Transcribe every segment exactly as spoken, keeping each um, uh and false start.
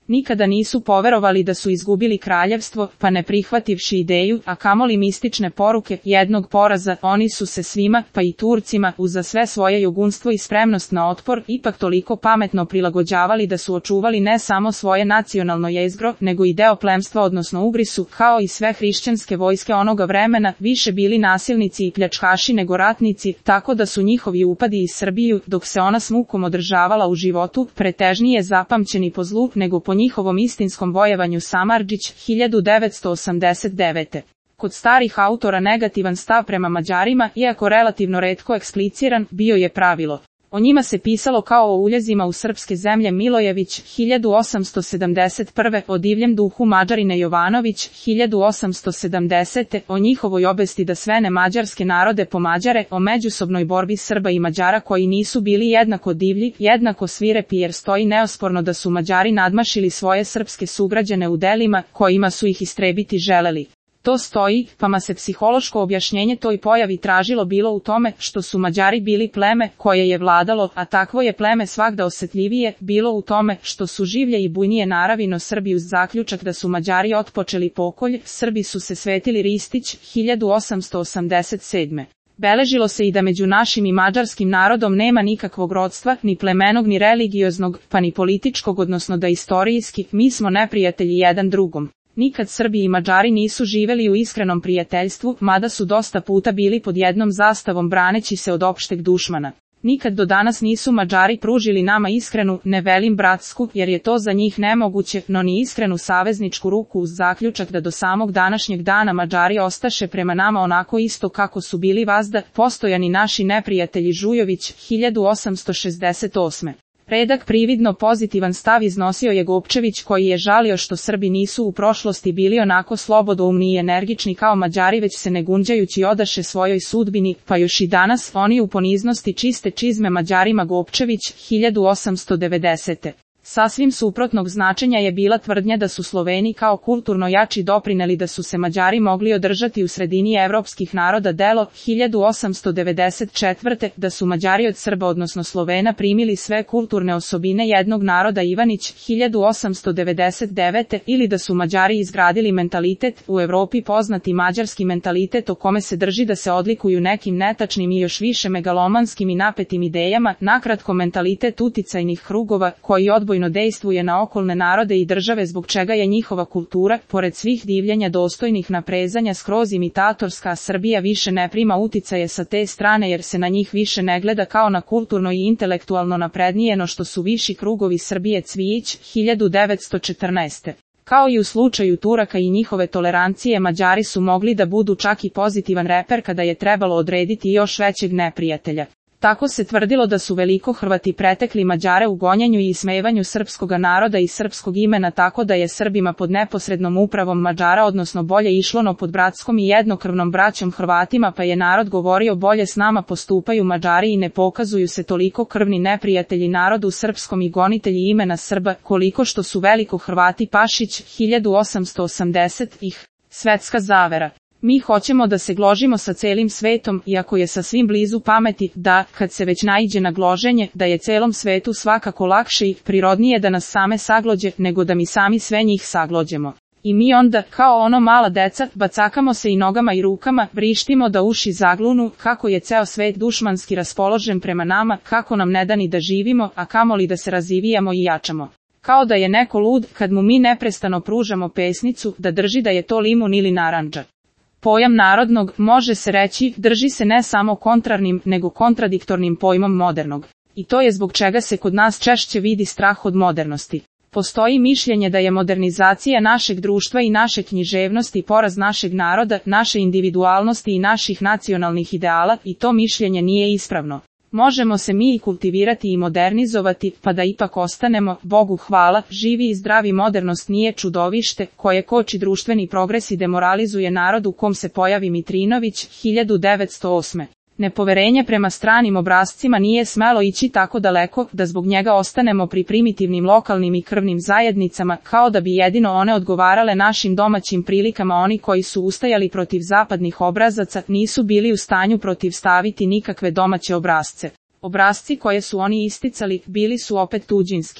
Nikada nisu poverovali da su izgubili kraljevstvo, pa ne prihvativši ideju, a kamoli mistične poruke jednog poraza, oni su se svima, pa i Turcima, uza sve svoje jugunstvo i spremnost na otpor, ipak toliko pametno prilagođavali da su očuvali ne samo svoje nacionalno jezgro, nego i deo plemstva odnosno ugrisu, kao i sve hrišćanske vojske onoga vremena, više bili nasilnici i pljačkaši nego ratnici, tako da su njihovi upadi iz Srbiju, dok se ona s mukom održavala u životu, pretežnije zapamćeni po zlu nego po njihovom istinskom vojevanju. Samardžić, hiljadu devetsto osamdeset devete. Kod starih autora negativan stav prema Mađarima, iako relativno retko ekspliciran, bio je pravilo. O njima se pisalo kao o uljezima u srpske zemlje. Milojević, hiljadu osamsto sedamdeset prve. O divljem duhu Mađarine. Jovanović, hiljadu osamsto sedamdesete. O njihovoj obesti da sve nemađarske narode pomađare, o međusobnoj borbi Srba i Mađara koji nisu bili jednako divlji, jednako svirepi, jer stoji neosporno da su Mađari nadmašili svoje srpske sugrađane u delima, kojima su ih istrebiti želeli. To stoji, pa ma se psihološko objašnjenje toj pojavi tražilo bilo u tome što su Mađari bili pleme koje je vladalo, a takvo je pleme svagda osetljivije, bilo u tome što su življe i bujnije naravi, no Srbi uz zaključak da su Mađari otpočeli pokolj, Srbi su se svetili. Ristić, hiljadu osamsto osamdeset sedme. Beležilo se i da među našim i mađarskim narodom nema nikakvog rodstva, ni plemenog ni religioznog, pa ni političkog, odnosno da istorijski, mi smo neprijatelji jedan drugom. Nikad Srbi i Mađari nisu živeli u iskrenom prijateljstvu, mada su dosta puta bili pod jednom zastavom braneći se od opšteg dušmana. Nikad do danas nisu Mađari pružili nama iskrenu, ne velim bratsku, jer je to za njih nemoguće, no ni iskrenu savezničku ruku, uz zaključak da do samog današnjeg dana Mađari ostaše prema nama onako isto kako su bili vazda postojani naši neprijatelji. Žujović, hiljadu osamsto šezdeset osme. Redak prividno pozitivan stav iznosio je Gopčević, koji je žalio što Srbi nisu u prošlosti bili onako slobodoumni i energični kao Mađari, već se ne gunđajući odaše svojoj sudbini, pa još i danas oni u poniznosti čiste čizme Mađarima. Gopčević, hiljadu osamsto devedesete. Sasvim suprotnog značenja je bila tvrdnja da su Sloveni kao kulturno jači doprineli da su se Mađari mogli održati u sredini evropskih naroda. Delo, hiljadu osamsto devedeset četvrte. Da su Mađari od Srba odnosno Slovena primili sve kulturne osobine jednog naroda. Ivanić, hiljadu osamsto devedeset devete. Ili da su Mađari izgradili mentalitet, u Evropi poznati mađarski mentalitet o kome se drži da se odlikuju nekim netačnim i još više megalomanskim i napetim idejama, nakratko mentalitet uticajnih krugova, koji odbojno dejstvuje na okolne narode i države, zbog čega je njihova kultura, pored svih divljenja dostojnih naprezanja, skroz imitatorska, a Srbija više ne prima uticaje sa te strane jer se na njih više ne gleda kao na kulturno i intelektualno naprednije no što su viši krugovi Srbije. Cvijić, hiljadu devetsto četrnaeste. Kao i u slučaju Turaka i njihove tolerancije, Mađari su mogli da budu čak i pozitivan reper kada je trebalo odrediti još većeg neprijatelja. Tako se tvrdilo da su veliko Hrvati pretekli Mađare u gonjenju i ismevanju srpskoga naroda i srpskog imena, tako da je Srbima pod neposrednom upravom Mađara odnosno bolje išlo no pod bratskom i jednokrvnom braćom Hrvatima, pa je narod govorio bolje s nama postupaju Mađari i ne pokazuju se toliko krvni neprijatelji narodu srpskom i gonitelji imena Srba, koliko što su veliko Hrvati. Pašić, hiljadu osamsto osamdeset ih. Svetska zavera. Mi hoćemo da se gložimo sa celim svetom, iako je sa svim blizu pameti, da, kad se već naiđe na gloženje, da je celom svetu svakako lakše i prirodnije da nas same saglođe, nego da mi sami sve njih saglođemo. I mi onda, kao ono mala deca, bacakamo se i nogama i rukama, vrištimo da uši zaglunu, kako je ceo svet dušmanski raspoložen prema nama, kako nam ne da ni da živimo, a kamoli da se razivijamo i jačamo. Kao da je neko lud, kad mu mi neprestano pružamo pesnicu, da drži da je to limun ili narandža. Pojam narodnog, može se reći, drži se ne samo kontrarnim, nego kontradiktornim pojmom modernog. I to je zbog čega se kod nas češće vidi strah od modernosti. Postoji mišljenje da je modernizacija našeg društva i naše književnosti poraz našeg naroda, naše individualnosti i naših nacionalnih ideala, i to mišljenje nije ispravno. Možemo se mi i kultivirati i modernizovati, pa da ipak ostanemo, Bogu hvala, živi i zdravi. Modernost nije čudovište, koje koči društveni progres i demoralizuje narod u kom se pojavi. Mitrinović, hiljadu devetsto osme. Nepoverenje prema stranim obrascima nije smelo ići tako daleko, da zbog njega ostanemo pri primitivnim lokalnim i krvnim zajednicama, kao da bi jedino one odgovarale našim domaćim prilikama. Oni koji su ustajali protiv zapadnih obrazaca, nisu bili u stanju protivstaviti nikakve domaće obrasce. Obrasci koje su oni isticali, bili su opet tuđinski.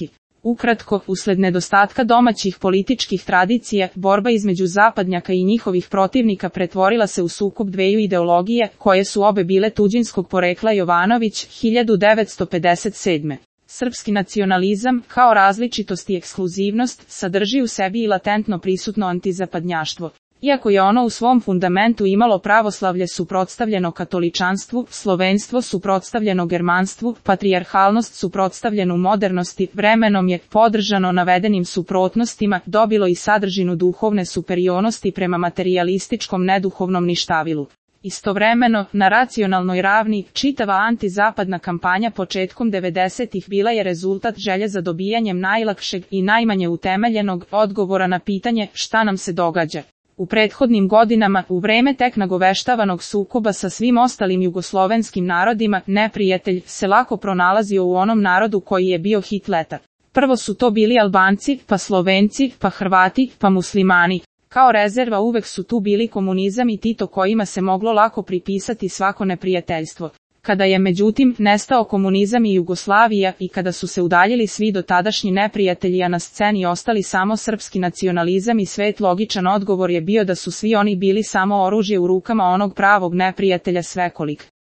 Ukratko, usled nedostatka domaćih političkih tradicija, borba između zapadnjaka i njihovih protivnika pretvorila se u sukob dveju ideologije, koje su obe bile tuđinskog porekla. Jovanović, hiljadu devetsto pedeset sedme. Srpski nacionalizam, kao različitost i ekskluzivnost, sadrži u sebi i latentno prisutno antizapadnjaštvo. Iako je ono u svom fundamentu imalo pravoslavlje suprotstavljeno katoličanstvu, slovenstvo suprotstavljeno germanstvu, patrijarhalnost suprotstavljenu modernosti, vremenom je, podržano navedenim suprotnostima, dobilo i sadržinu duhovne superiornosti prema materijalističkom neduhovnom ništavilu. Istovremeno, na racionalnoj ravni, čitava antizapadna kampanja početkom devedesetih bila je rezultat želje za dobijanjem najlakšeg i najmanje utemeljenog odgovora na pitanje šta nam se događa. U prethodnim godinama, u vreme tek nagoveštavanog sukoba sa svim ostalim jugoslovenskim narodima, neprijatelj se lako pronalazio u onom narodu koji je bio hit leta. Prvo su to bili Albanci, pa Slovenci, pa Hrvati, pa Muslimani. Kao rezerva uvek su tu bili komunizam i Tito kojima se moglo lako pripisati svako neprijateljstvo. Kada je međutim nestao komunizam i Jugoslavija i kada su se udaljili svi dotadašnji neprijatelji, a na sceni ostali samo srpski nacionalizam i svet, logičan odgovor je bio da su svi oni bili samo oružje u rukama onog pravog neprijatelja svekolik.